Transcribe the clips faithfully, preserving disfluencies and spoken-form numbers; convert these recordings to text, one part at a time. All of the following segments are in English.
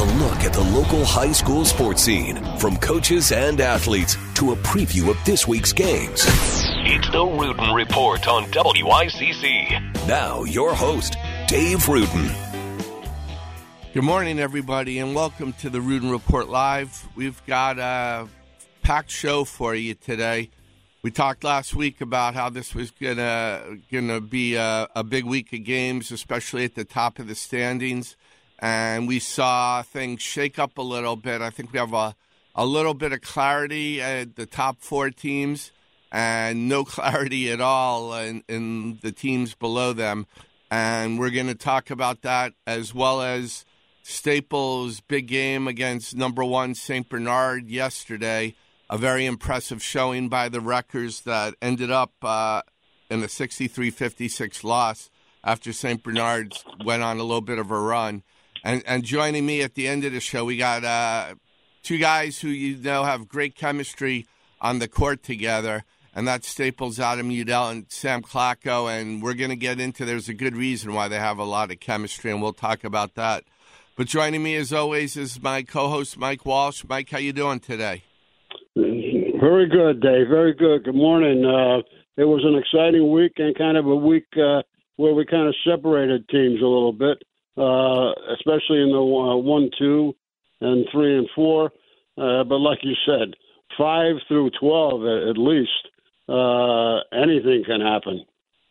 look at the local high school sports scene, from coaches and athletes to a preview of this week's games. It's the Rudin Report on W I C C. Now, your host, Dave Rudin. Good morning, everybody, and welcome to the Rudin Report Live. We've got a packed show for you today. We talked last week about how this was gonna gonna be a, a big week of games, especially at the top of the standings, and we saw things shake up a little bit. I think we have a, a little bit of clarity at the top four teams and no clarity at all in, in the teams below them, and we're going to talk about that as well as Staples' big game against number one Saint Bernard yesterday. A very impressive showing by the Wreckers that ended up uh, in a sixty-three fifty-six loss after Saint Bernard went on a little bit of a run. And, and joining me at the end of the show, we got uh, two guys who you know have great chemistry on the court together, and that's Staples' Adam Udell and Sam Klacko. And we're going to get into there's a good reason why they have a lot of chemistry, and we'll talk about that. But joining me, as always, is my co-host, Mike Walsh. Mike, how you doing today? Very good, Dave. Very good. Good morning. Uh, it was an exciting week and kind of a week uh, where we kind of separated teams a little bit, uh, especially in the uh, one, two, and three and four. Uh, but like you said, five through twelve at, at least, uh, anything can happen.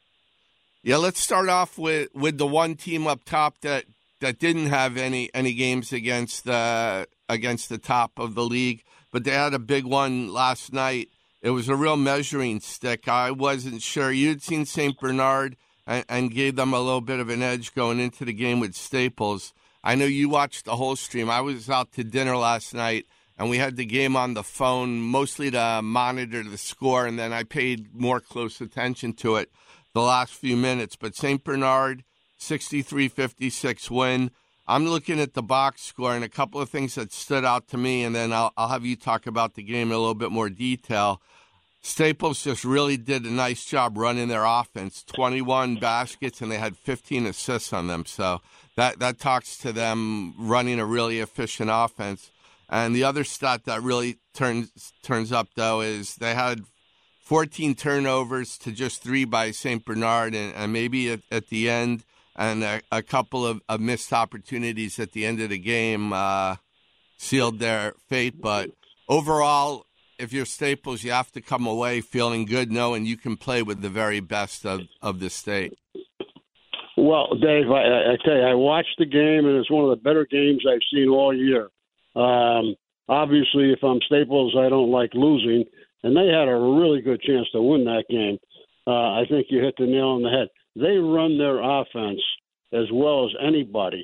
Yeah, let's start off with, with the one team up top that, that didn't have any, any games against the against the top of the league. But they had a big one last night. It was a real measuring stick. I wasn't sure. You'd seen Saint Bernard and, and gave them a little bit of an edge going into the game with Staples. I know you watched the whole stream. I was out to dinner last night, and we had the game on the phone, mostly to monitor the score, and then I paid more close attention to it the last few minutes. But Saint Bernard, sixty-three fifty-six win. I'm looking at the box score and a couple of things that stood out to me, and then I'll, I'll have you talk about the game in a little bit more detail. Staples just really did a nice job running their offense, twenty-one baskets, and they had fifteen assists on them. So that, that talks to them running a really efficient offense. And the other stat that really turns turns up, though, is they had fourteen turnovers to just three by Saint Bernard, and, and maybe at, at the end, and a, a couple of, of missed opportunities at the end of the game uh, sealed their fate. But overall, if you're Staples, you have to come away feeling good, knowing you can play with the very best of, of the state. Well, Dave, I, I tell you, I watched the game, and it's one of the better games I've seen all year. Um, obviously, if I'm Staples, I don't like losing, and they had a really good chance to win that game. Uh, I think you hit the nail on the head. They run their offense as well as anybody.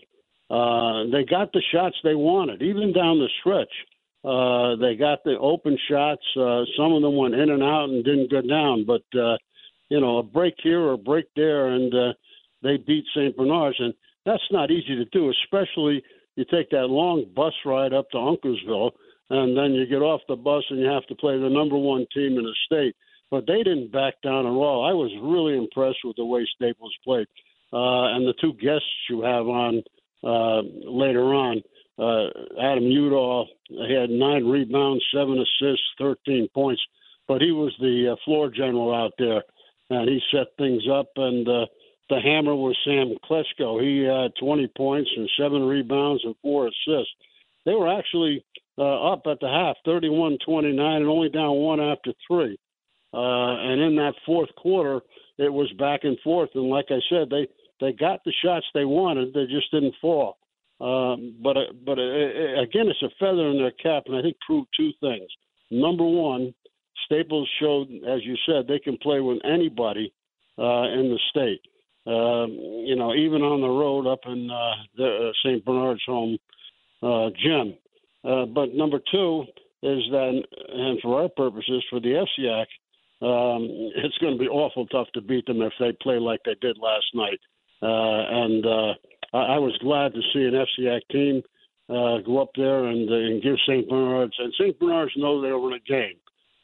Uh, they got the shots they wanted, even down the stretch. Uh, they got the open shots. Uh, some of them went in and out and didn't go down. But, uh, you know, a break here or a break there, and uh, they beat Saint Bernard's. And that's not easy to do, especially you take that long bus ride up to Unclesville, and then you get off the bus and you have to play the number one team in the state. But they didn't back down at all. I was really impressed with the way Staples played. Uh, and the two guests you have on uh, later on, uh, Adam Udall, he had nine rebounds, seven assists, thirteen points. But he was the uh, floor general out there, and he set things up. And uh, the hammer was Sam Klacko. He had twenty points and seven rebounds and four assists. They were actually uh, up at the half, thirty-one twenty-nine, and only down one after three. Uh, and in that fourth quarter, it was back and forth. And like I said, they, they got the shots they wanted. They just didn't fall. Um, but uh, but uh, again, it's a feather in their cap, and I think proved two things. Number one, Staples showed, as you said, they can play with anybody uh, in the state. Um, you know, even on the road up in uh, the, uh, Saint Bernard's home uh, gym. Uh, but number two is that, and for our purposes, for the F C A C, Um, it's going to be awful tough to beat them if they play like they did last night. Uh, and uh, I, I was glad to see an F C A C team uh, go up there and, uh, and give Saint Bernard's. And Saint Bernard's know they were in a game.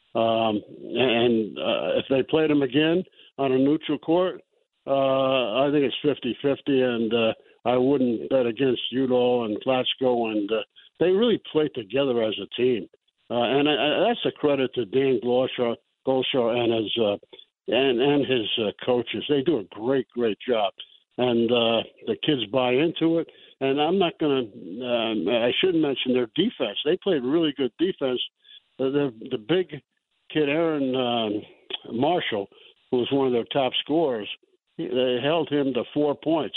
Um, and uh, if they played them again on a neutral court, uh, I think it's fifty-fifty. And uh, I wouldn't bet against Udall and Glatsko, and uh, they really played together as a team. Uh, and I, I, that's a credit to Dan Gulshaw, Gulshaw and his uh, and and his uh, coaches. They do a great, great job, and uh, the kids buy into it. And I'm not going to. Um, I should mention their defense. They played really good defense. Uh, the the big kid Aaron um, Marshall, who was one of their top scorers, he, they held him to four points.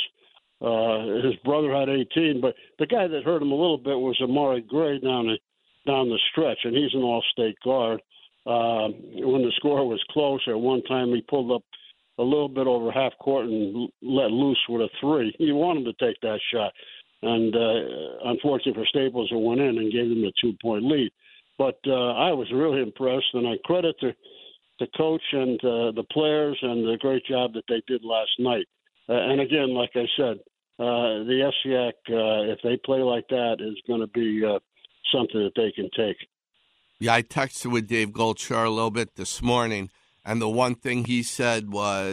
Uh, his brother had eighteen, but the guy that hurt him a little bit was Amari Gray down the down the stretch, and he's an all-state guard. Uh, when the score was close, at one time he pulled up a little bit over half court and let loose with a three. You want him to take that shot, and uh, unfortunately for Staples, it went in and gave them a two-point lead. But uh, I was really impressed, and I credit the the coach and uh, the players and the great job that they did last night. Uh, and again, like I said, uh, the S C A C, uh, if they play like that, is going to be uh, something that they can take. Yeah, I texted with Dave Gulshaw a little bit this morning, and the one thing he said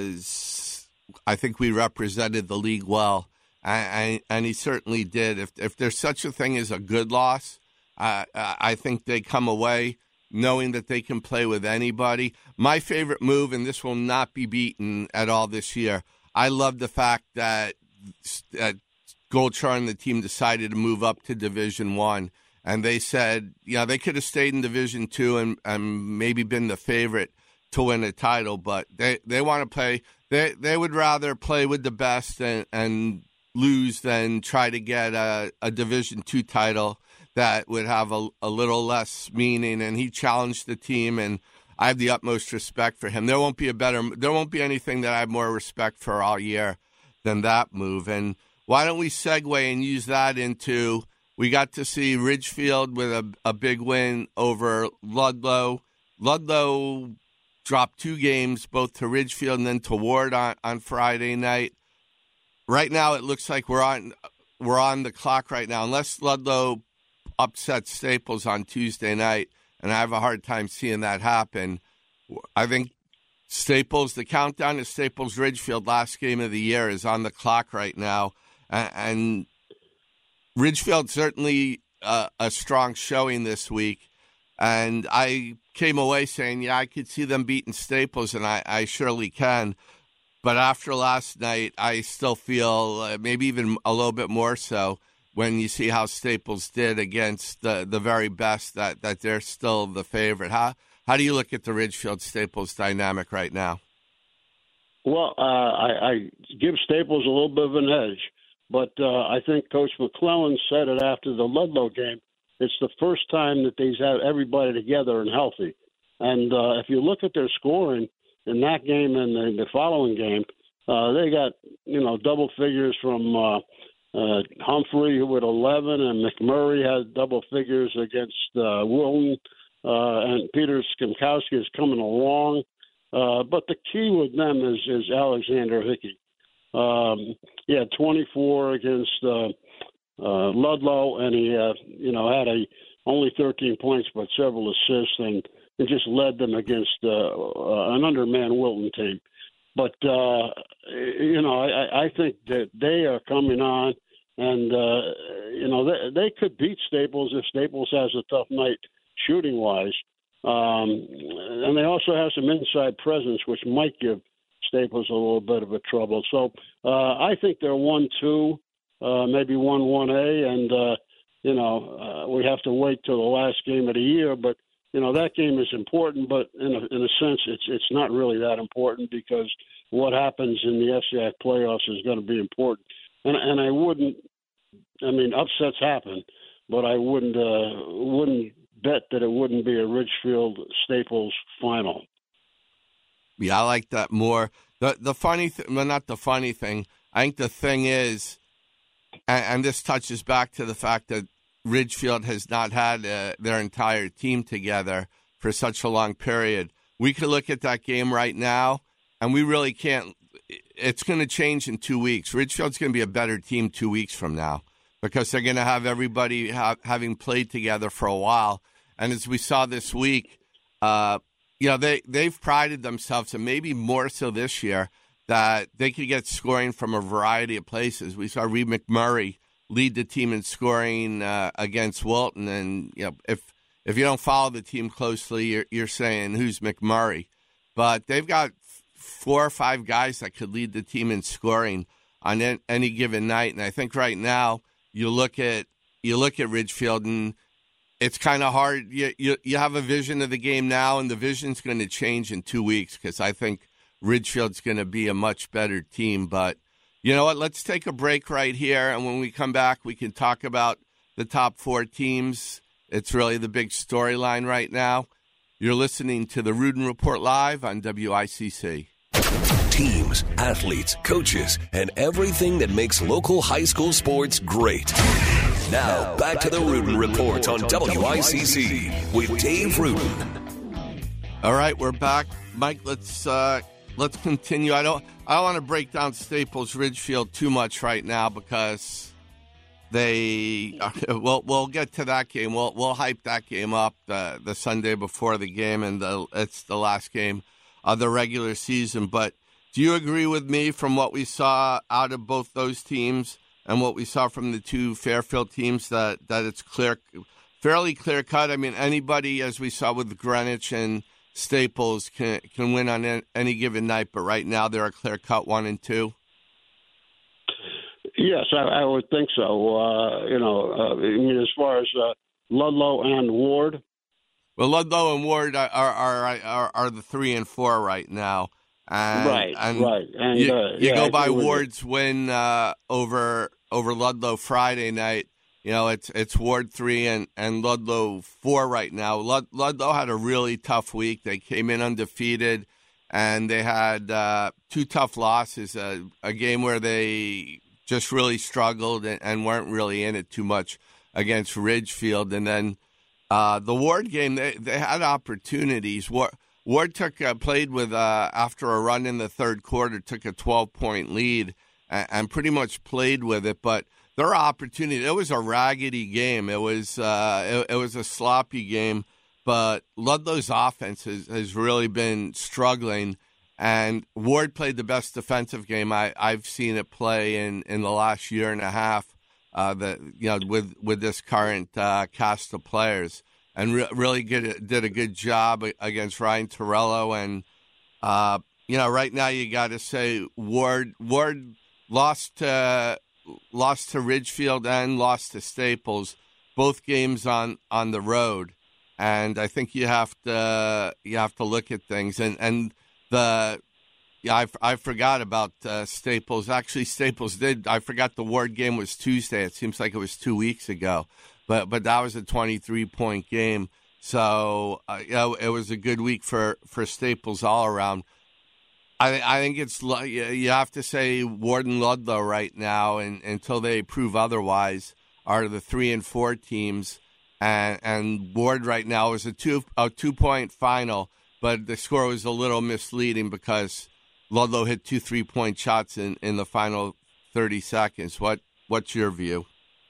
was, I think we represented the league well, and, and he certainly did. If if there's such a thing as a good loss, uh, I think they come away knowing that they can play with anybody. My favorite move, and this will not be beaten at all this year, I love the fact that uh, Gulshaw and the team decided to move up to Division One. And they said, yeah, they could have stayed in Division Two and, and maybe been the favorite to win a title, but they, they want to play. They they would rather play with the best and, and lose than try to get a, a Division Two title that would have a, a little less meaning. And he challenged the team, and I have the utmost respect for him. There won't be a better. There won't be anything that I have more respect for all year than that move. And why don't we segue and use that into? We got to see Ridgefield with a, a big win over Ludlow. Ludlow dropped two games, both to Ridgefield and then to Ward on, on Friday night. Right now, it looks like we're on we're on the clock right now. Unless Ludlow upsets Staples on Tuesday night, and I have a hard time seeing that happen. I think Staples, the countdown to Staples Ridgefield last game of the year is on the clock right now, and, and Ridgefield certainly uh, a strong showing this week, and I came away saying, yeah, I could see them beating Staples, and I, I surely can. But after last night, I still feel uh, maybe even a little bit more so when you see how Staples did against the, the very best, that, that they're still the favorite. How, how do you look at the Ridgefield-Staples dynamic right now? Well, uh, I, I give Staples a little bit of an edge. But uh, I think Coach McClellan said it after the Ludlow game. It's the first time that they've had everybody together and healthy. And uh, if you look at their scoring in that game and the, the following game, uh, they got, you know, double figures from uh, uh, Humphrey with eleven, and McMurray had double figures against uh, Wilton. Uh, and Peter Skimkowski is coming along. Uh, but the key with them is, is Alexander Hickey. Um, he had twenty-four against uh, uh, Ludlow, and he, uh, you know, had a only thirteen points but several assists, and, and just led them against uh, uh, an undermanned Wilton team. But uh, you know, I, I think that they are coming on, and uh, you know, they, they could beat Staples if Staples has a tough night shooting wise, um, and they also have some inside presence, which might give Staples a little bit of a trouble. So uh, I think they're one two, uh, maybe one one A, and uh, you know uh, we have to wait till the last game of the year. But you know that game is important, but in a, in a sense, it's it's not really that important because what happens in the S C A C playoffs is going to be important. And and I wouldn't, I mean, upsets happen, but I wouldn't uh, wouldn't bet that it wouldn't be a Ridgefield Staples final. Yeah, I like that more. The the funny thing, well, not the funny thing, I think the thing is, and, and this touches back to the fact that Ridgefield has not had uh, their entire team together for such a long period. We could look at that game right now, and we really can't. It's going to change in two weeks. Ridgefield's going to be a better team two weeks from now because they're going to have everybody ha- having played together for a while. And as we saw this week, uh, you know, they, they've prided themselves, and maybe more so this year, that they could get scoring from a variety of places. We saw Reed McMurray lead the team in scoring uh, against Wilton, and you know, if if you don't follow the team closely, you're, you're saying, who's McMurray? But they've got four or five guys that could lead the team in scoring on any given night. And I think right now you look at you look at Ridgefield, and it's kind of hard. You, you you have a vision of the game now, and the vision's going to change in two weeks because I think Ridgefield's going to be a much better team. But you know what? Let's take a break right here, and when we come back, we can talk about the top four teams. It's really the big storyline right now. You're listening to the Rudin Report live on W I C C. Teams, athletes, coaches, and everything that makes local high school sports great. Now, back, back to the, to the Rudin Report, Report on, on W I C C with Dave Rudin. All right, we're back. Mike, let's uh, let's continue. I don't I don't want to break down Staples Ridgefield too much right now because they we'll we'll get to that game. We'll we'll hype that game up the the Sunday before the game, and the, it's the last game of the regular season. But do you agree with me from what we saw out of both those teams and what we saw from the two Fairfield teams that, that it's clear, fairly clear cut? I mean, anybody, as we saw with Greenwich and Staples, can can win on any given night, but right now they're a clear cut one and two. Yes, I, I would think so. Uh, you know, uh, I mean, as far as uh, Ludlow and Ward. Well, Ludlow and Ward are are are, are, are the three and four right now. And, right, and right. And you, uh, you yeah, go by Ward's win uh, over over Ludlow Friday night. You know, it's it's Ward three and, and Ludlow four right now. Lud, Ludlow had a really tough week. They came in undefeated, and they had uh, two tough losses. Uh, a game where they just really struggled and, and weren't really in it too much against Ridgefield, and then uh, the Ward game. They they had opportunities. Ward, Ward took uh, played with uh, after a run in the third quarter, took a twelve point lead and, and pretty much played with it. But their opportunity, it was a raggedy game. It was uh, it, it was a sloppy game. But Ludlow's offense has, has really been struggling, and Ward played the best defensive game I, I've seen it play in, in the last year and a half. Uh, that you know with with this current uh, cast of players. And re- really good, did a good job against Ryan Torello. And, uh, you know, right now you got to say Ward Ward lost to, lost to Ridgefield and lost to Staples, both games on, on the road. And I think you have to you have to look at things. And, and the yeah, I, I forgot about uh, Staples. Actually, Staples did. I forgot the Ward game was Tuesday. It seems like it was two weeks ago. But but that was a twenty-three point game. So, uh, you know, it was a good week for, for Staples all around. I I think it's you have to say Ward and Ludlow right now, and until they prove otherwise, are the three and four teams. And and Ward right now is a two a two point final, but the score was a little misleading because Ludlow hit two three point shots in, in the final thirty seconds. What what's your view?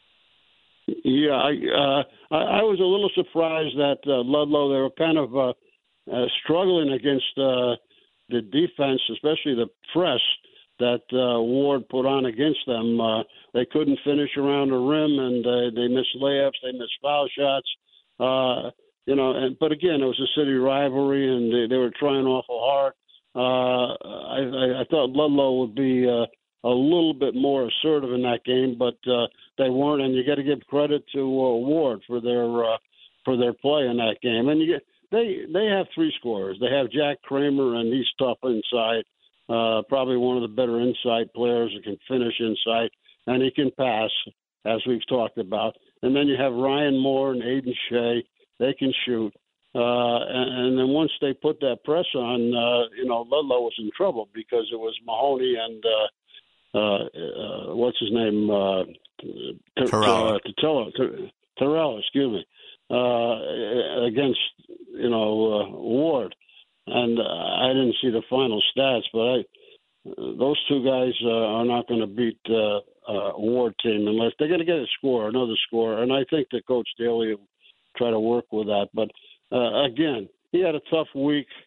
Yeah, I, uh, I I was a little surprised that uh, Ludlow, they were kind of uh, uh, struggling against uh, the defense, especially the press that uh, Ward put on against them. Uh, they couldn't finish around the rim, and uh, they missed layups, they missed foul shots. Uh, you know, and but again, it was a city rivalry, and they, they were trying awful hard. Uh, I, I, I thought Ludlow would be uh, a little bit more assertive in that game, but uh, they weren't. And you got to give credit to uh, Ward for their uh, for their play in that game. And you get, they they have three scorers. They have Jack Kramer, and he's tough inside. Uh, probably one of the better inside players who can finish inside, and he can pass, as we've talked about. And then you have Ryan Moore and Aiden Shea. They can shoot. Uh, and, and then once they put that press on, uh, you know, Ludlow was in trouble because it was Mahoney and uh, Uh, uh, what's his name? Uh, Torello. Uh, Torello, excuse me, uh, against, you know, uh, Ward. And uh, I didn't see the final stats, but I, uh, those two guys uh, are not going to beat uh, uh, Ward team unless they're going to get a score, another score. And I think that Coach Daly will try to work with that. But, uh, again, he had a tough week.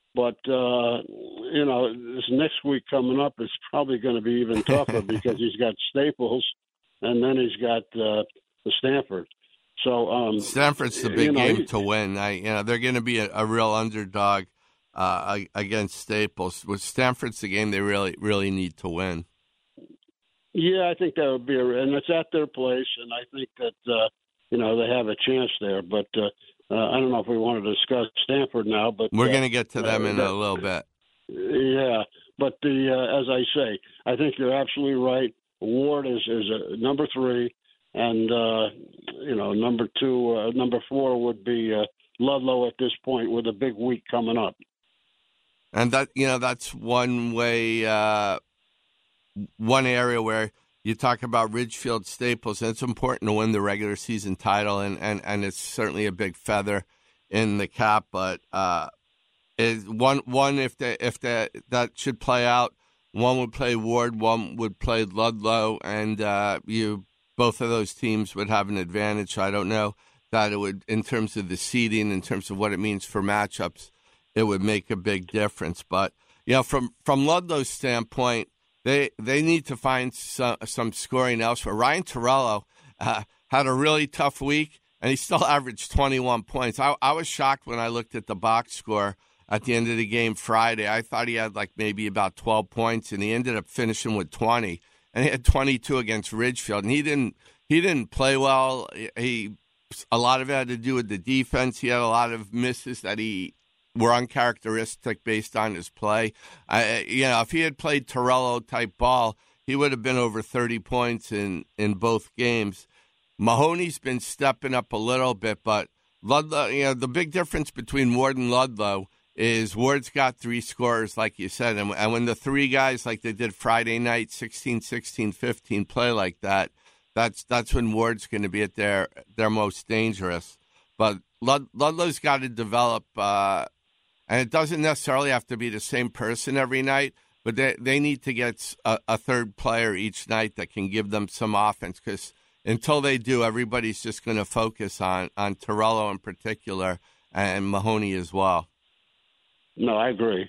But, uh, you know, this next week coming up is probably going to be even tougher because he's got Staples and then he's got uh, the Stanford. So um, Stanford's the big you know, game he, to win. I, you know, they're going to be a, a real underdog uh, against Staples. With Stanford's the game they really, really need to win. Yeah, I think that would be, a, and it's at their place, and I think that uh, you know they have a chance there. But uh, uh, I don't know if we want to discuss Stanford now, but we're uh, going to get to them uh, in that, a little bit. Yeah, but the uh, as I say, I think you're absolutely right. Ward is is a number three, and uh, you know number two, uh, number four would be uh, Ludlow at this point with a big week coming up. And that you know that's one way. Uh, One area where you talk about Ridgefield Staples, and it's important to win the regular season title, and, and, and it's certainly a big feather in the cap. But uh, is one one if the if the, that should play out, one would play Ward, one would play Ludlow, and uh, you both of those teams would have an advantage. I don't know that it would, in terms of the seeding, in terms of what it means for matchups, it would make a big difference. But you know, from from Ludlow's standpoint. They they need to find some, some scoring elsewhere. Ryan Torello uh, had a really tough week, and he still averaged twenty-one points. I, I was shocked when I looked at the box score at the end of the game Friday. I thought he had like maybe about twelve points, and he ended up finishing with twenty. And he had twenty-two against Ridgefield, and he didn't he didn't play well. He a lot of it had to do with the defense. He had a lot of misses that he. were uncharacteristic based on his play. I, you know, if he had played Torello-type ball, he would have been over thirty points in, in both games. Mahoney's been stepping up a little bit, but Ludlow, you know, the big difference between Ward and Ludlow is Ward's got three scorers, like you said, and, and when the three guys, like they did Friday night, sixteen, sixteen, fifteen, play like that, that's that's when Ward's going to be at their, their most dangerous. But Lud, Ludlow's got to develop uh, and it doesn't necessarily have to be the same person every night, but they, they need to get a, a third player each night that can give them some offense, because until they do, everybody's just going to focus on, on Torello in particular and Mahoney as well. No, I agree.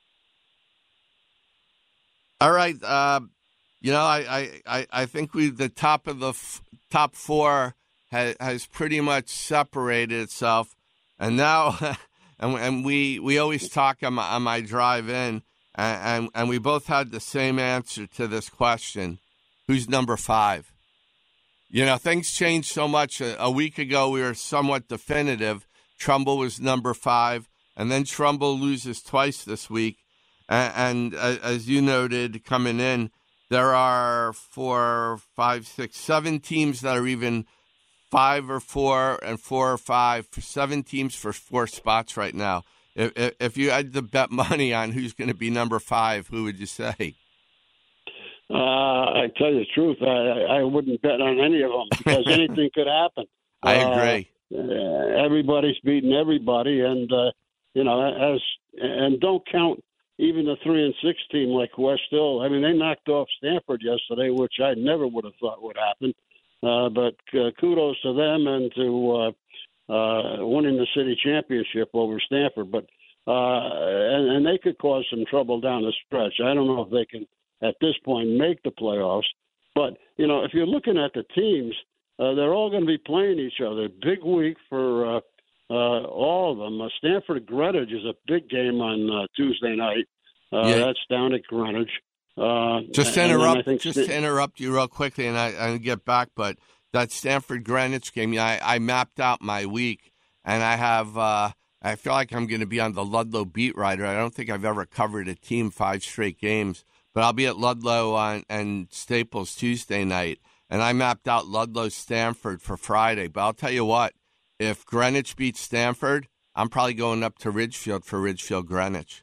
All right. Uh, you know, I, I, I think we the top of the f- top four has, has pretty much separated itself, and now... And, and we, we always talk on my, on my drive in, and, and, and we both had the same answer to this question. Who's number five? You know, things changed so much. A, a week ago, we were somewhat definitive. Trumbull was number five, and then Trumbull loses twice this week. And, and uh, as you noted, coming in, there are four, five, six, seven teams that are even five or four and four or five, for seven teams for four spots right now. If, if, if you had to bet money on who's going to be number five, who would you say? Uh, I tell you the truth, I, I wouldn't bet on any of them because anything could happen. I agree. Uh, everybody's beating everybody, and uh, you know, as and don't count even the three and six team like West Hill. I mean, they knocked off Stanford yesterday, which I never would have thought would happen. Uh, but uh, kudos to them and to uh, uh, winning the city championship over Stanford. But uh, and, and they could cause some trouble down the stretch. I don't know if they can, at this point, make the playoffs. But, you know, if you're looking at the teams, uh, they're all going to be playing each other. Big week for uh, uh, all of them. Uh, Stanford Greenwich is a big game on uh, Tuesday night. Uh, yeah. That's down at Greenwich. Uh, just to interrupt, just St- to interrupt you real quickly, and I, I get back. But that Stanford Greenwich game, I, I mapped out my week, and I have. Uh, I feel like I'm going to be on the Ludlow beat writer. I don't think I've ever covered a team five straight games, but I'll be at Ludlow on and Staples Tuesday night, and I mapped out Ludlow Stanford for Friday. But I'll tell you what, if Greenwich beats Stanford, I'm probably going up to Ridgefield for Ridgefield Greenwich.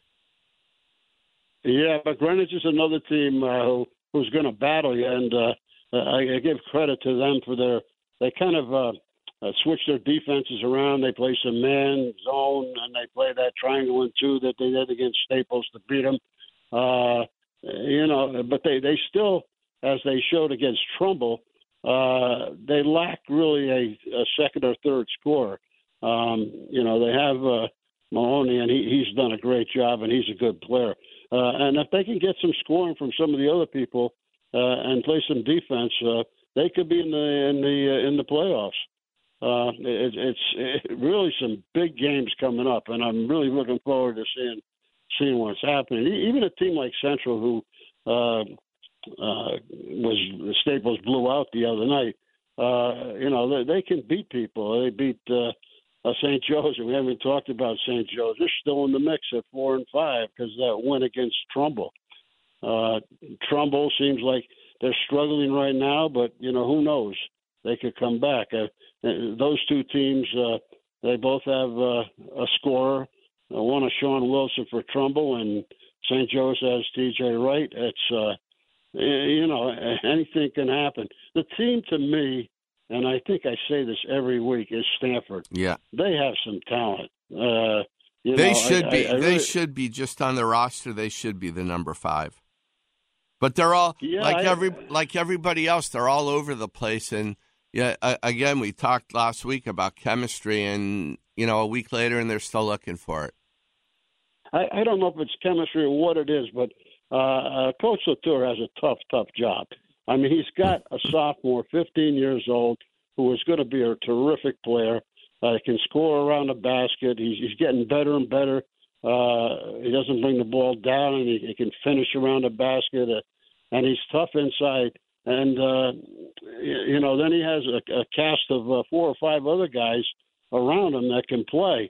Yeah, but Greenwich is another team uh, who, who's going to battle you, and uh, I, I give credit to them for their – they kind of uh, uh, switch their defenses around. They play some man, zone, and they play that triangle and two that they did against Staples to beat them. Uh, you know, but they, they still, as they showed against Trumbull, uh, they lack really a, a second or third scorer. Um, you know, they have uh, Mahoney, and he, he's done a great job, and he's a good player. Uh, and if they can get some scoring from some of the other people uh, and play some defense, uh, they could be in the in the uh, in the playoffs. Uh, it, it's it, really some big games coming up, and I'm really looking forward to seeing seeing what's happening. Even a team like Central, who uh, uh, was Staples blew out the other night, uh, you know, they, they can beat people. They beat uh, uh, Saint Joe's, and we haven't talked about Saint Joe's. They're still in the mix at four and five because that win against Trumbull. Uh, Trumbull seems like they're struggling right now, but you know, who knows? They could come back. Uh, those two teams, uh, they both have uh, a scorer. Uh, one is Sean Wilson for Trumbull, and Saint Joe's has T J Wright. It's, uh, you know, anything can happen. The team, to me, and I think I say this every week, is Stanford. Yeah, they have some talent. Uh, you they know, should I, be. I, I they really, should. be just on the roster. They should be the number five. But they're all yeah, like I, every like everybody else. They're all over the place, and yeah, uh, again, we talked last week about chemistry, and you know, a week later, and they're still looking for it. I, I don't know if it's chemistry or what it is, but uh, uh, Coach Latour has a tough, tough job. I mean, he's got a sophomore, fifteen years old, who is going to be a terrific player. Uh, can score around the basket. He's, he's getting better and better. Uh, he doesn't bring the ball down, and he, he can finish around the basket. Uh, and he's tough inside. And, uh, you know, then he has a, a cast of uh, four or five other guys around him that can play.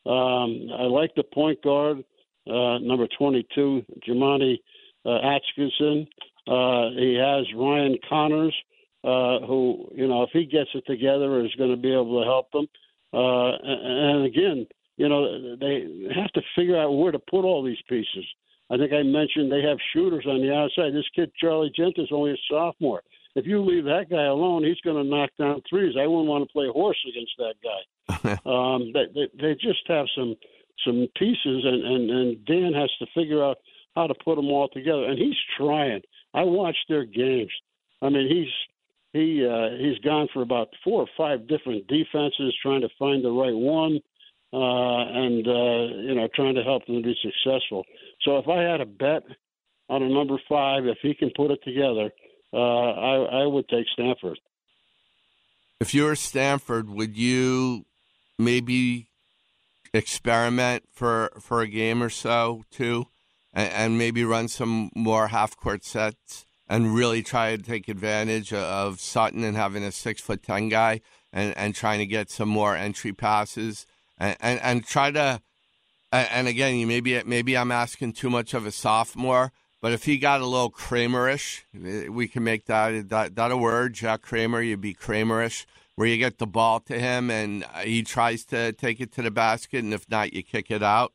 Um, I like the point guard, uh, number twenty-two, Jamani uh, Atkinson. Uh, he has Ryan Connors, uh, who, you know, if he gets it together, is going to be able to help them. Uh, and, and again, you know, they have to figure out where to put all these pieces. I think I mentioned they have shooters on the outside. This kid, Charlie Gent, is only a sophomore. If you leave that guy alone, he's going to knock down threes. I wouldn't want to play horse against that guy. um, they, they, they just have some some pieces, and, and, and Dan has to figure out how to put them all together. And he's trying. I watched their games. I mean, he's he uh, he's gone for about four or five different defenses, trying to find the right one. Uh, and, uh, you know, trying to help them to be successful. So if I had a bet on a number five, if he can put it together, uh, I, I would take Stanford. If you were Stanford, would you maybe experiment for, for a game or so, too, and, and maybe run some more half-court sets and really try to take advantage of Sutton and having a six foot ten guy and, and trying to get some more entry passes? And, and and try to, and again, you maybe maybe I'm asking too much of a sophomore, but if he got a little Kramerish, we can make that that, that a word, Jack Kramer. You'd be Kramerish, where you get the ball to him and he tries to take it to the basket, and if not, you kick it out.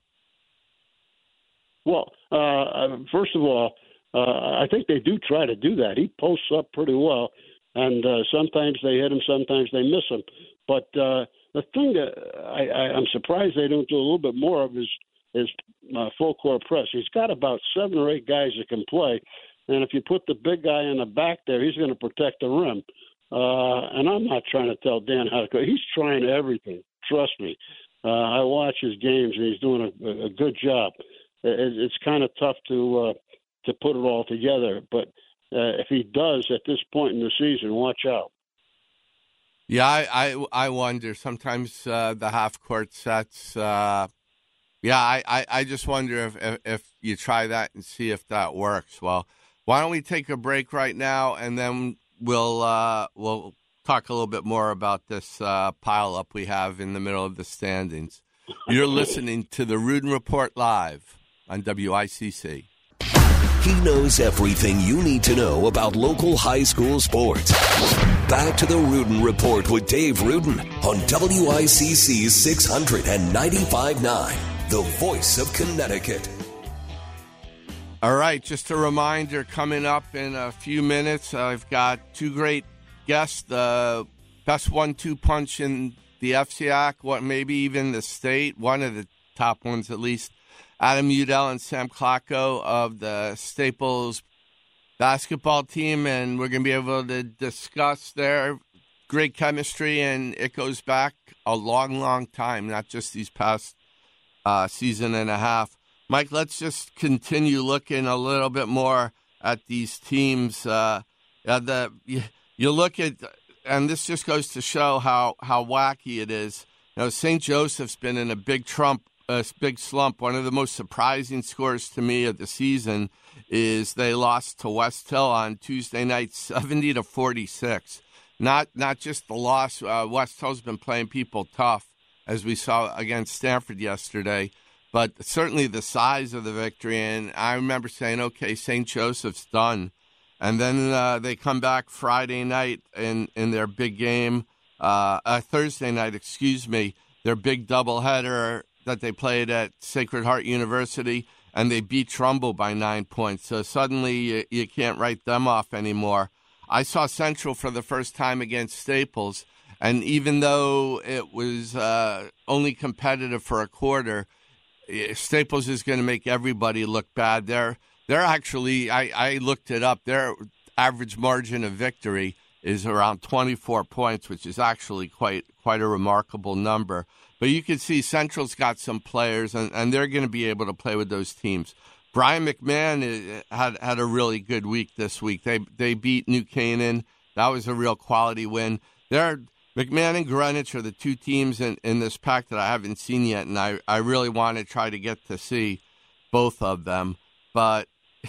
Well, uh, first of all, uh, I think they do try to do that. He posts up pretty well, and uh, sometimes they hit him, sometimes they miss him, but. Uh, The thing that I, I, I'm surprised they don't do a little bit more of is is uh, full court press. He's got about seven or eight guys that can play, and if you put the big guy in the back there, he's going to protect the rim. Uh, and I'm not trying to tell Dan how to go. He's trying everything. Trust me. Uh, I watch his games, and he's doing a, a good job. It, it's kind of tough to uh, to put it all together, but uh, if he does at this point in the season, watch out. Yeah, I, I, I wonder. Sometimes uh, the half-court sets, uh, yeah, I, I, I just wonder if, if, if you try that and see if that works. Well, why don't we take a break right now, and then we'll uh, we'll talk a little bit more about this uh, pile-up we have in the middle of the standings. You're listening to the Rudin Report live on W I C C. He knows everything you need to know about local high school sports. Back to the Rudin Report with Dave Rudin on W I C C six ninety-five point nine, the voice of Connecticut. All right, just a reminder, coming up in a few minutes, I've got two great guests, the best one two punch in the F C A C, what maybe even the state, one of the top ones at least. Adam Udell and Sam Klocko of the Staples basketball team, and we're going to be able to discuss their great chemistry, and it goes back a long, long time, not just these past uh, season and a half. Mike, let's just continue looking a little bit more at these teams. Uh, uh, the you, you look at, and this just goes to show how, how wacky it is. You know, Saint Joseph's been in a big trump, a big slump. One of the most surprising scores to me of the season is they lost to West Hill on Tuesday night, seventy to forty-six. Not not just the loss. Uh, West Hill's been playing people tough, as we saw against Stanford yesterday, but certainly the size of the victory. And I remember saying, okay, Saint Joseph's done. And then uh, they come back Friday night in, in their big game, uh, uh, Thursday night, excuse me, their big doubleheader that they played at Sacred Heart University, and they beat Trumbull by nine points. So suddenly you, you can't write them off anymore. I saw Central for the first time against Staples, and even though it was uh, only competitive for a quarter, Staples is going to make everybody look bad. They're, they're actually, I, I looked it up, their average margin of victory is around twenty-four points, which is actually quite quite a remarkable number. But you can see Central's got some players, and, and they're going to be able to play with those teams. Brian McMahon had had a really good week this week. They they beat New Canaan. That was a real quality win. They're, McMahon and Greenwich are the two teams in, in this pack that I haven't seen yet, and I, I really want to try to get to see both of them. But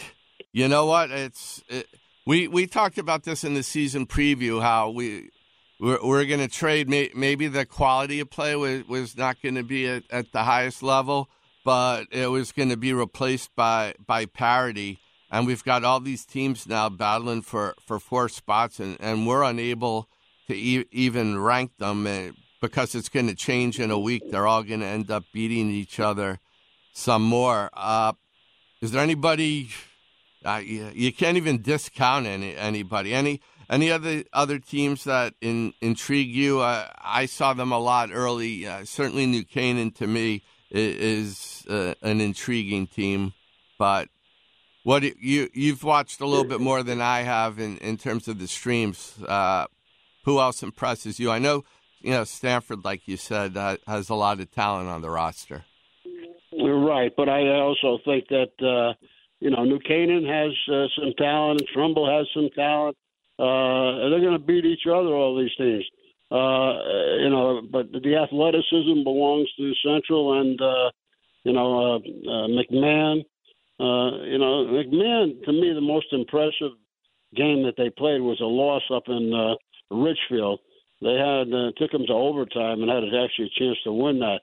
you know what? It's it, we we talked about this in the season preview, how we we're, we're going to trade. May, maybe the quality of play was, was not going to be at, at the highest level, but it was going to be replaced by, by parity. And we've got all these teams now battling for, for four spots, and, and we're unable to e- even rank them because it's going to change in a week. They're all going to end up beating each other some more. Uh, is there anybody, uh, you, you can't even discount any anybody, any any other other teams that in, intrigue you? Uh, I saw them a lot early. Uh, certainly New Canaan to me is, is uh, an intriguing team, but what you, you've watched a little bit more than I have in, in terms of the streams. Uh, who else impresses you? I know, you know, Stanford, like you said, uh, has a lot of talent on the roster. You're right, but I also think that, uh, you know, New Canaan has uh, some talent, and Trumbull has some talent. Uh, they're going to beat each other, all these teams. Uh, you know, but the athleticism belongs to Central and, uh, you know, uh, uh, McMahon. Uh, you know, McMahon, to me, the most impressive game that they played was a loss up in uh, Richfield. They had uh, took them to overtime and had actually a chance to win that.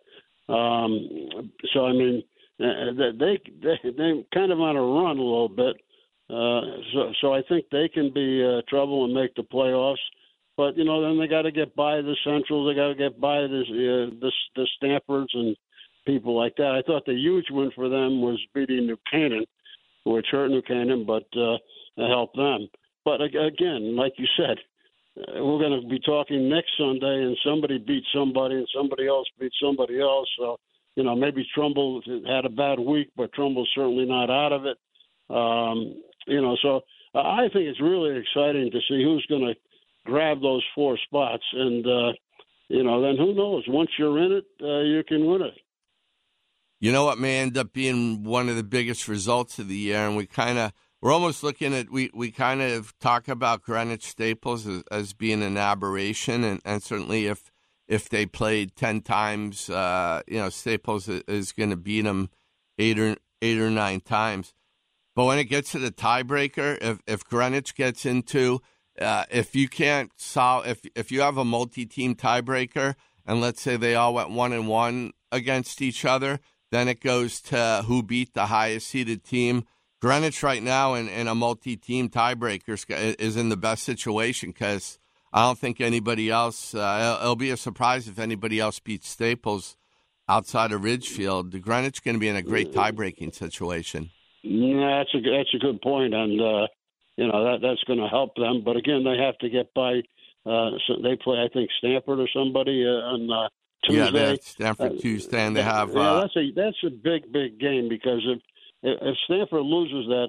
Um, so, I mean, they, they, they kind of on a run a little bit. Uh, so, so I think they can be uh, trouble and make the playoffs. But, you know, then they got to get by the Centrals. They got to get by this, uh, this, the Stanfords and people like that. I thought the huge win for them was beating New Canaan, which hurt New Canaan, but uh, helped them. But again, like you said, uh, we're going to be talking next Sunday, and somebody beat somebody, and somebody else beat somebody else. So, you know, maybe Trumbull had a bad week, but Trumbull's certainly not out of it. Um, you know, so uh, I think it's really exciting to see who's going to grab those four spots. And, uh, you know, then who knows? Once you're in it, uh, you can win it. You know what may end up being one of the biggest results of the year, and we kind of we're almost looking at we, we kind of talk about Greenwich Staples as, as being an aberration, and, and certainly if if they played ten times, uh, you know, Staples is, is going to beat them eight or eight or nine times. But when it gets to the tiebreaker, if if Greenwich gets into uh, if you can't solve if if you have a multi-team tiebreaker, and let's say they all went one and one against each other. Then it goes to who beat the highest seeded team. Greenwich right now in, in a multi-team tiebreaker is in the best situation because I don't think anybody else, uh, it'll be a surprise if anybody else beats Staples outside of Ridgefield. The Greenwich going to be in a great tie-breaking situation. Yeah, that's a, that's a good point, and, uh, you know, that that's going to help them. But, again, they have to get by. Uh, so they play, I think, Stanford or somebody uh, on uh, Tuesday. Yeah, that's Stanford Tuesday, and they have. Yeah, uh, that's a that's a big big game because if if Stanford loses that,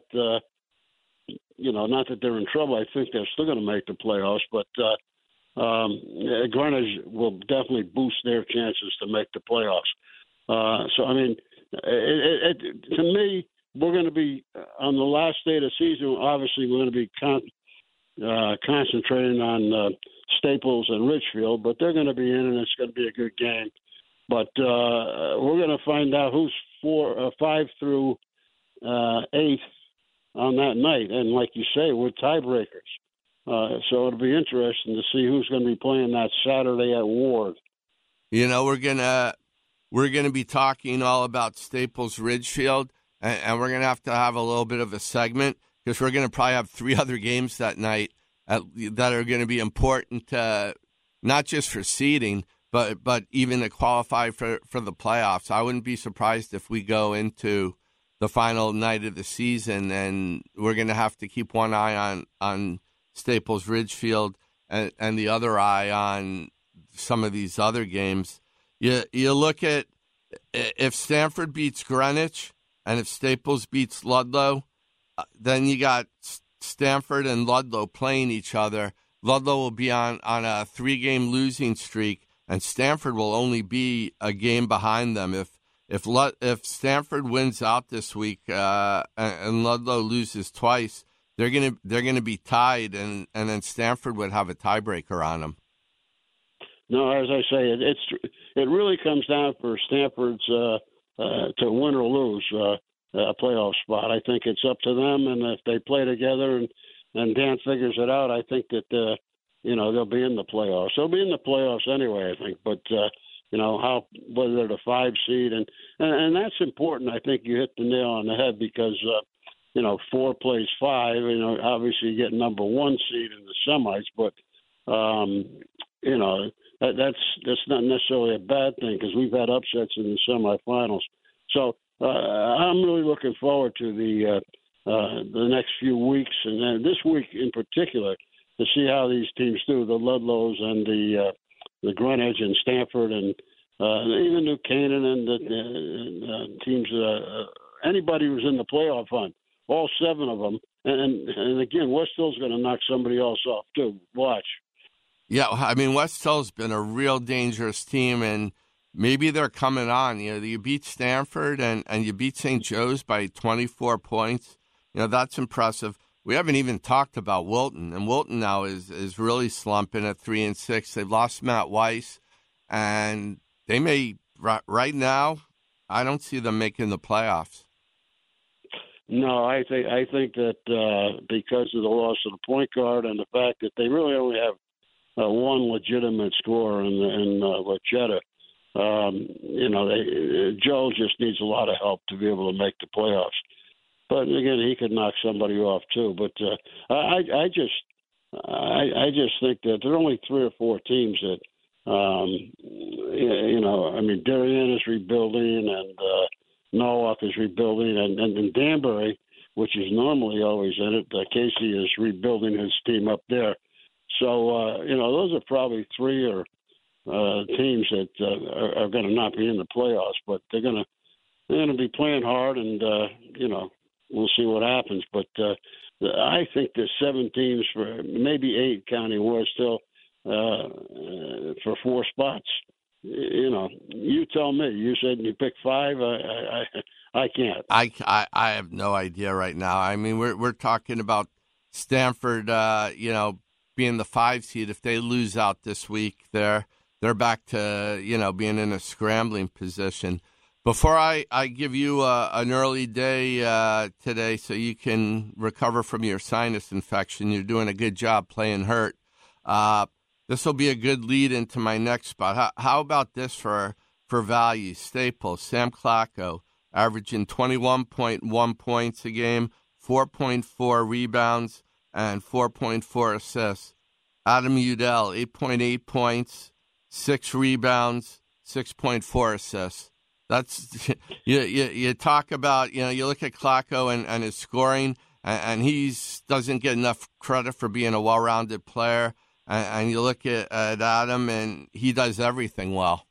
uh, you know, not that they're in trouble, I think they're still going to make the playoffs. But uh, um, Greenwich will definitely boost their chances to make the playoffs. Uh, so, I mean, it, it, it, to me, we're going to be on the last day of the season. Obviously, we're going to be con- uh, concentrating on uh, Staples and Ridgefield, but they're going to be in, and it's going to be a good game. But uh, we're going to find out who's four, uh, five through uh, eight on that night, and like you say, with tiebreakers. Uh, so it'll be interesting to see who's going to be playing that Saturday at Ward. You know, we're gonna we're gonna be talking all about Staples Ridgefield, and, and we're gonna have to have a little bit of a segment because we're gonna probably have three other games that night at, that are going to be important, uh, not just for seeding, but but even to qualify for, for the playoffs. I wouldn't be surprised if we go into the final night of the season and we're going to have to keep one eye on, on Staples Ridgefield and, and the other eye on some of these other games. You you look at if Stanford beats Greenwich and if Staples beats Ludlow, then you got Stanford and Ludlow playing each other. Ludlow will be on, on a three-game losing streak, and Stanford will only be a game behind them. If if if Stanford wins out this week uh, and, and Ludlow loses twice, they're gonna they're gonna be tied, and, and then Stanford would have a tiebreaker on them. No, as I say, it, it's it really comes down for Stanford's uh, uh, to win or lose uh, a playoff spot. I think it's up to them, and if they play together and, and Dan figures it out, I think that uh, you know they'll be in the playoffs. They'll be in the playoffs anyway, I think. But uh, you know how whether they're the five seed, and, and and that's important. I think you hit the nail on the head because uh, you know four plays five. You know, obviously you get number one seed in the semis, but um, you know. That, that's that's not necessarily a bad thing because we've had upsets in the semifinals. So uh, I'm really looking forward to the uh, uh, the next few weeks, and then this week in particular, to see how these teams do, the Ludlows and the uh, the Greenwich and Stanford and uh, even New Canaan and the uh, uh, teams, uh, anybody who's in the playoff hunt, all seven of them. And, and again, West Hill's going to knock somebody else off too. Watch. Yeah, I mean, West Hill's been a real dangerous team, and maybe they're coming on. You know, you beat Stanford and, and you beat Saint Joe's by twenty-four points. You know, that's impressive. We haven't even talked about Wilton, and Wilton now is, is really slumping at three and six. They've lost Matt Weiss, and they may right now. I don't see them making the playoffs. No, I think I think that uh, because of the loss of the point guard and the fact that they really only have Uh, one legitimate scorer in, in uh, Lachetta. Um, you know, they, uh, Joe just needs a lot of help to be able to make the playoffs. But again, he could knock somebody off too. But uh, I, I just, I, I just think that there are only three or four teams that, um, you know, I mean, Darien is rebuilding and uh, Norwalk is rebuilding, and, and, and Danbury, which is normally always in it, uh, Casey is rebuilding his team up there. So, uh, you know, those are probably three or uh, teams that uh, are, are going to not be in the playoffs, but they're going to they're going to be playing hard, and uh, you know, we'll see what happens. But uh, I think there's seven teams for maybe eight counting West Hill uh, for four spots. You know, you tell me. You said you picked five. I I, I can't. I, I, I have no idea right now. I mean, we're we're talking about Stanford. Uh, you know. Being the five seed, if they lose out this week, they're they're back to you know being in a scrambling position. Before I, I give you uh, an early day uh, today, so you can recover from your sinus infection, you're doing a good job playing hurt. Uh, this will be a good lead into my next spot. How, how about this for for value? Staples, Sam Clacko, averaging twenty-one point one points a game, four point four rebounds, and four point four assists. Adam Udell, eight point eight points, six rebounds, six point four assists. That's you, you. You talk about you know you look at Clacko and, and his scoring, and, and he doesn't get enough credit for being a well-rounded player. And, and you look at, at Adam, and he does everything well.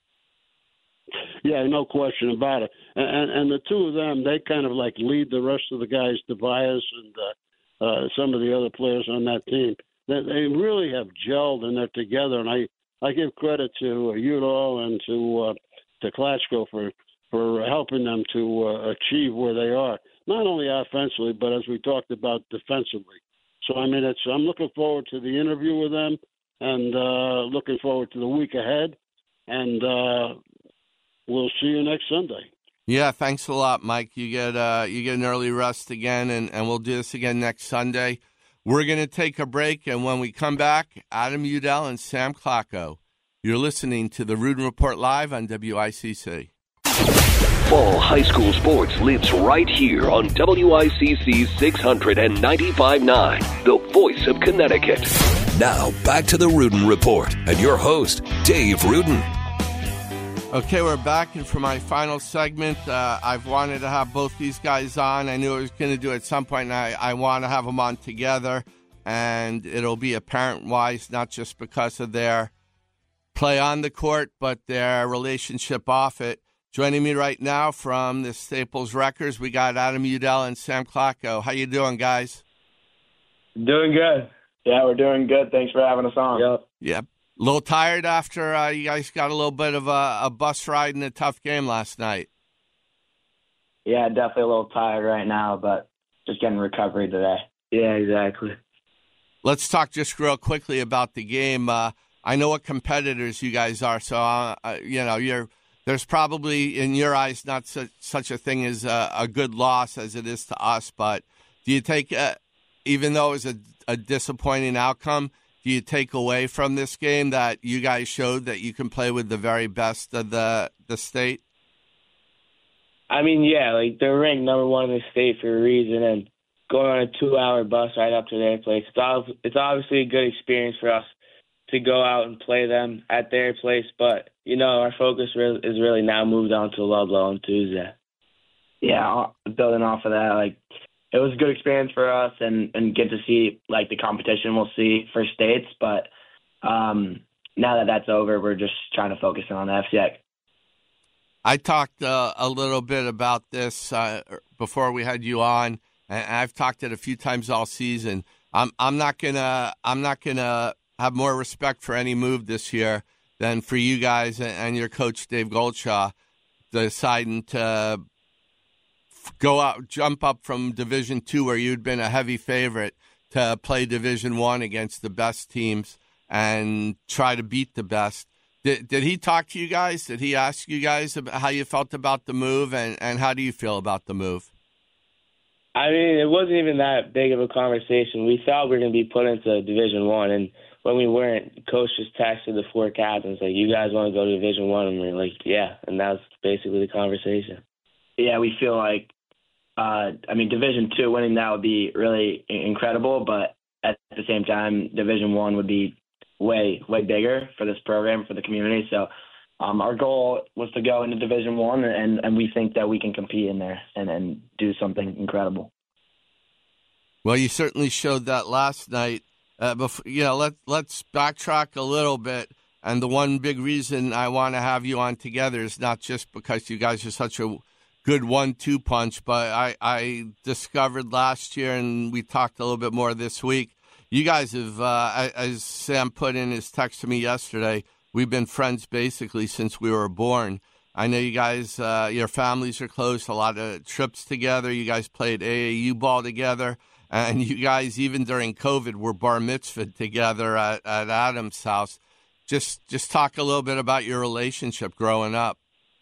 Yeah, no question about it. And, and, and the two of them, they kind of like lead the rest of the guys, Tobias and uh, Uh, some of the other players on that team. They, they really have gelled and they're together. And I, I give credit to uh, Udall and to uh, to Klatchko for, for helping them to uh, achieve where they are, not only offensively, but as we talked about defensively. So, I mean, it's I'm looking forward to the interview with them and uh, looking forward to the week ahead. And uh, we'll see you next Sunday. Yeah, thanks a lot, Mike. You get uh, you get an early rest again, and, and we'll do this again next Sunday. We're going to take a break, and when we come back, Adam Udell and Sam Klocko. You're listening to the Rudin Report live on W I C C. Fall high school sports lives right here on W I C C six ninety-five point nine, the voice of Connecticut. Now, back to the Rudin Report and your host, Dave Rudin. Okay, we're back, and for my final segment, uh, I've wanted to have both these guys on. I knew I was going to do it at some point, and I, I want to have them on together, and it'll be apparent-wise, not just because of their play on the court, but their relationship off it. Joining me right now from the Staples Wreckers, we got Adam Udell and Sam Klocko. How you doing, guys? Doing good. Yeah, we're doing good. Thanks for having us on. Yep. Yep. A little tired after uh, you guys got a little bit of a, a bus ride and a tough game last night. Yeah, definitely a little tired right now, but just getting recovery today. Yeah, exactly. Let's talk just real quickly about the game. Uh, I know what competitors you guys are, so uh, uh, you know you're. There's probably in your eyes not such, such a thing as a, a good loss as it is to us. But do you take, uh, even though it was a, a disappointing outcome, do you take away from this game that you guys showed that you can play with the very best of the the state? I mean, yeah, like they're ranked number one in the state for a reason, and going on a two-hour bus ride up to their place, it's, ob- it's obviously a good experience for us to go out and play them at their place. But, you know, our focus re- is really now moved on to Ludlow on Tuesday. Yeah, building off of that, like, it was a good experience for us and, and get to see, like, the competition we'll see for states. But um, now that that's over, we're just trying to focus on the F C A. I talked uh, a little bit about this uh, before we had you on, and I've talked it a few times all season. I'm I'm not gonna I'm not gonna have more respect for any move this year than for you guys and, and your coach Dave Goldshaw deciding to go out, jump up from Division Two, where you'd been a heavy favorite, to play Division One against the best teams and try to beat the best. Did, did he talk to you guys? Did he ask you guys about how you felt about the move, and, and how do you feel about the move? I mean, it wasn't even that big of a conversation. We thought we were going to be put into Division One, and when we weren't, Coach just texted the four captains, like, you guys want to go to Division One? And we were like, yeah, and that was basically the conversation. Yeah, we feel like, uh, I mean, Division Two, winning that would be really incredible, but at the same time, Division One would be way, way bigger for this program, for the community. So um, our goal was to go into Division One, and, and we think that we can compete in there and, and do something incredible. Well, you certainly showed that last night. Uh, before, you know, let, let's backtrack a little bit. And the one big reason I want to have you on together is not just because you guys are such a good one two punch, but I, I discovered last year, and we talked a little bit more this week, you guys have, uh, as Sam put in his text to me yesterday, we've been friends basically since we were born. I know you guys, uh, your families are close, a lot of trips together. You guys played A A U ball together. And you guys, even during COVID, were bar mitzvahed together at, at Adam's house. Just just talk a little bit about your relationship growing up.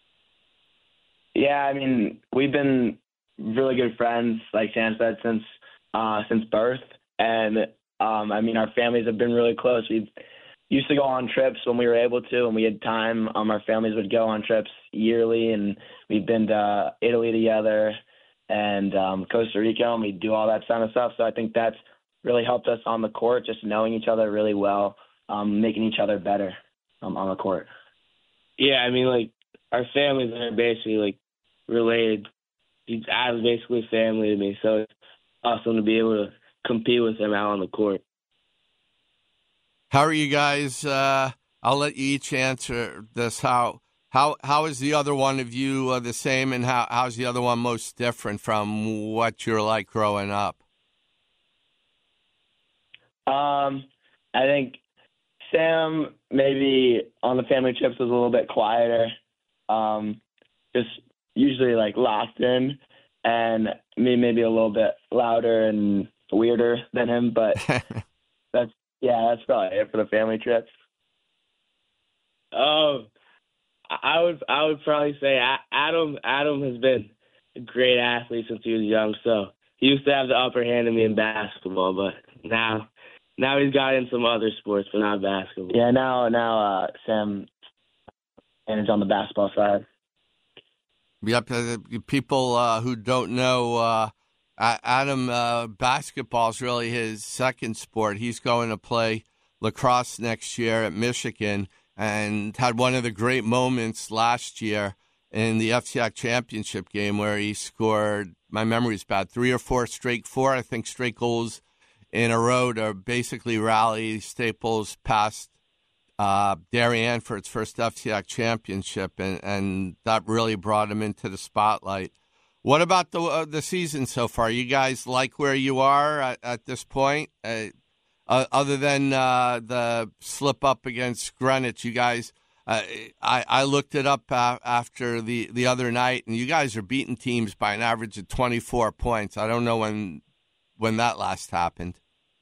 Yeah, I mean, we've been really good friends, like Sam said, since uh, since birth. And, um, I mean, our families have been really close. We used to go on trips when we were able to, and we had time. Um, our families would go on trips yearly, and we've been to Italy together and um, Costa Rica, and we do all that kind of stuff. So I think that's really helped us on the court, just knowing each other really well, um, making each other better um, on the court. Yeah, I mean, like, our families are basically, like, related. He's basically family to me, so it's awesome to be able to compete with him out on the court. How are you guys? Uh, I'll let you each answer this. How How how is the other one of you uh, the same, and how how's the other one most different from what you're like growing up? Um, I think Sam maybe on the family trips was a little bit quieter. Um, just usually like locked in, and me maybe a little bit louder and weirder than him. But that's yeah, that's probably it for the family trips. Um, I would I would probably say Adam Adam has been a great athlete since he was young. So he used to have the upper hand in me in basketball, but now now he's got in some other sports, but not basketball. Yeah, now now uh, Sam and it's on the basketball side. Yep, uh, people uh, who don't know, uh, Adam, uh, basketball is really his second sport. He's going to play lacrosse next year at Michigan and had one of the great moments last year in the F C I A C championship game where he scored, my memory's bad, three or four straight, four, I think, straight goals in a row to basically rally Staples past Uh, Darien for its first F C I A C championship, and, and that really brought him into the spotlight. What about the uh, the season so far? You guys like where you are at, at this point? Uh, uh, other than uh, the slip up against Greenwich, you guys, uh, I, I looked it up uh, after the, the other night, and you guys are beating teams by an average of twenty-four points. I don't know when when that last happened.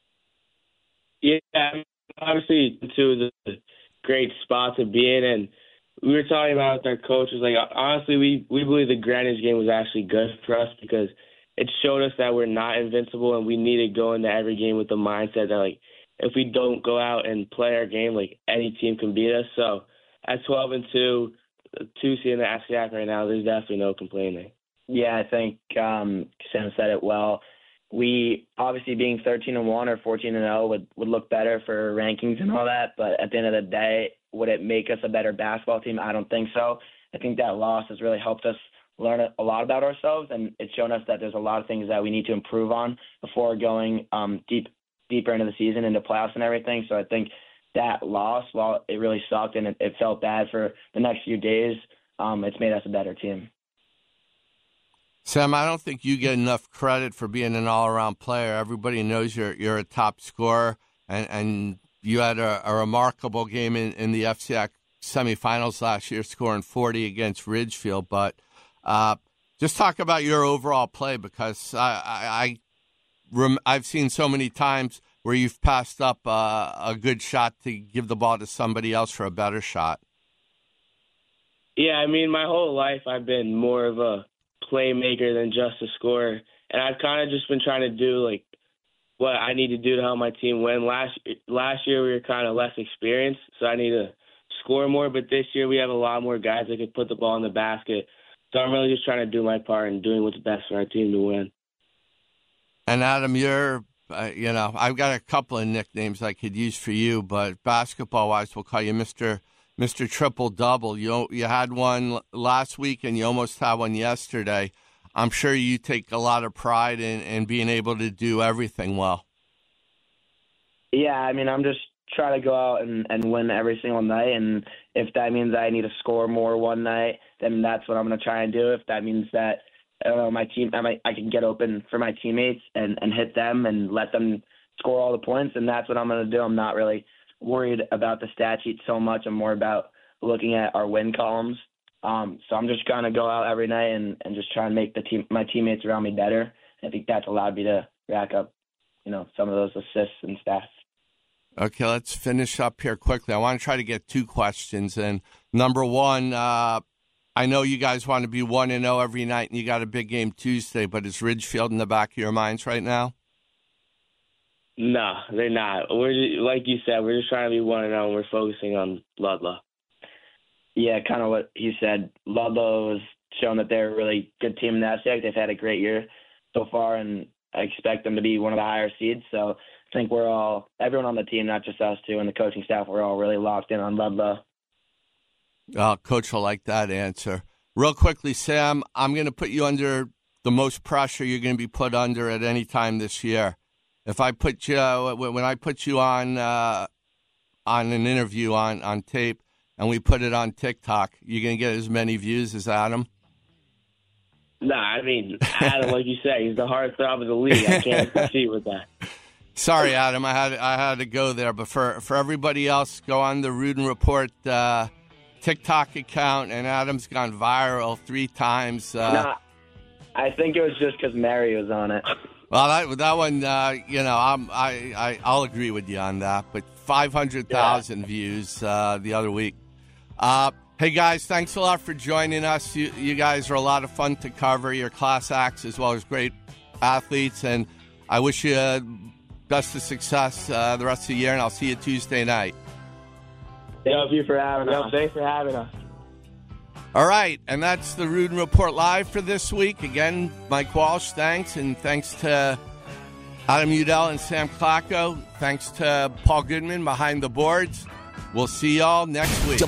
Yeah, obviously, two the great spot to be in, and we were talking about with our coaches. Like, honestly, we, we believe the Greenwich game was actually good for us because it showed us that we're not invincible, and we need to go into every game with the mindset that, like, if we don't go out and play our game, like, any team can beat us. So at twelve and two, two seed in the F C I A C right now, there's definitely no complaining. Yeah, I think um, Sam said it well. We obviously being thirteen and one or fourteen and oh would, would look better for rankings and all that, but at the end of the day, would it make us a better basketball team? I don't think so. I think that loss has really helped us learn a lot about ourselves, and it's shown us that there's a lot of things that we need to improve on before going um, deep deeper into the season, into playoffs and everything. So I think that loss, while it really sucked and it, it felt bad for the next few days, um, it's made us a better team. Sam, I don't think you get enough credit for being an all-around player. Everybody knows you're you're a top scorer, and, and you had a, a remarkable game in, in the F C I A C semifinals last year, scoring forty against Ridgefield. But uh, just talk about your overall play, because I, I, I rem- I've seen so many times where you've passed up uh, a good shot to give the ball to somebody else for a better shot. Yeah, I mean, my whole life I've been more of a playmaker than just a scorer, and I've kind of just been trying to do like what I need to do to help my team win. Last last year we were kind of less experienced, so I need to score more, but this year we have a lot more guys that can put the ball in the basket, so I'm really just trying to do my part and doing what's best for our team to win. And Adam, you're uh, you know, I've got a couple of nicknames I could use for you, but basketball wise we'll call you Mister Mister Triple Double. You you had one last week and you almost had one yesterday. I'm sure you take a lot of pride in, in being able to do everything well. Yeah, I mean, I'm just trying to go out and, and win every single night, and if that means I need to score more one night, then that's what I'm going to try and do. If that means that I don't know, my team, I might, I can get open for my teammates and, and hit them and let them score all the points, and that's what I'm going to do. I'm not really worried about the stat sheet so much. I'm more about looking at our win columns. Um, so I'm just going to go out every night and, and just try and make the team, my teammates around me better. I think that's allowed me to rack up, you know, some of those assists and stats. Okay, let's finish up here quickly. I want to try to get two questions in. Number one, uh, I know you guys want to be one and oh every night, and you got a big game Tuesday, but is Ridgefield in the back of your minds right now? No, they're not. We're just, like you said, we're just trying to be one and zero. We're focusing on Ludlow. Yeah, kind of what you said. Ludlow has shown that they're a really good team in that aspect. They've had a great year so far, and I expect them to be one of the higher seeds. So I think we're all, everyone on the team, not just us two and the coaching staff, we're all really locked in on Ludlow. Oh, Coach will like that answer. Real quickly, Sam, I'm going to put you under the most pressure you're going to be put under at any time this year. If I put you, when I put you on uh, on an interview on, on tape and we put it on TikTok, you're going to get as many views as Adam? No, nah, I mean, Adam, like you said, he's the heartthrob of the league. I can't compete with that. Sorry, Adam, I had I had to go there. But for, for everybody else, go on the Rudin Report uh, TikTok account, and Adam's gone viral three times. Uh, nah, I think it was just because Mary was on it. Well, that that one, uh, you know, I'm, I, I, I'll agree with you on that. But five hundred thousand yeah. views uh, the other week. Uh, hey, guys, thanks a lot for joining us. You, you guys are a lot of fun to cover. You're class acts as well as great athletes. And I wish you uh, best of success uh, the rest of the year, and I'll see you Tuesday night. Thank you for having us. Yep, thanks for having us. All right, and that's the Rudin Report Live for this week. Again, Mike Walsh, thanks, and thanks to Adam Udell and Sam Clacko. Thanks to Paul Goodman behind the boards. We'll see y'all next week.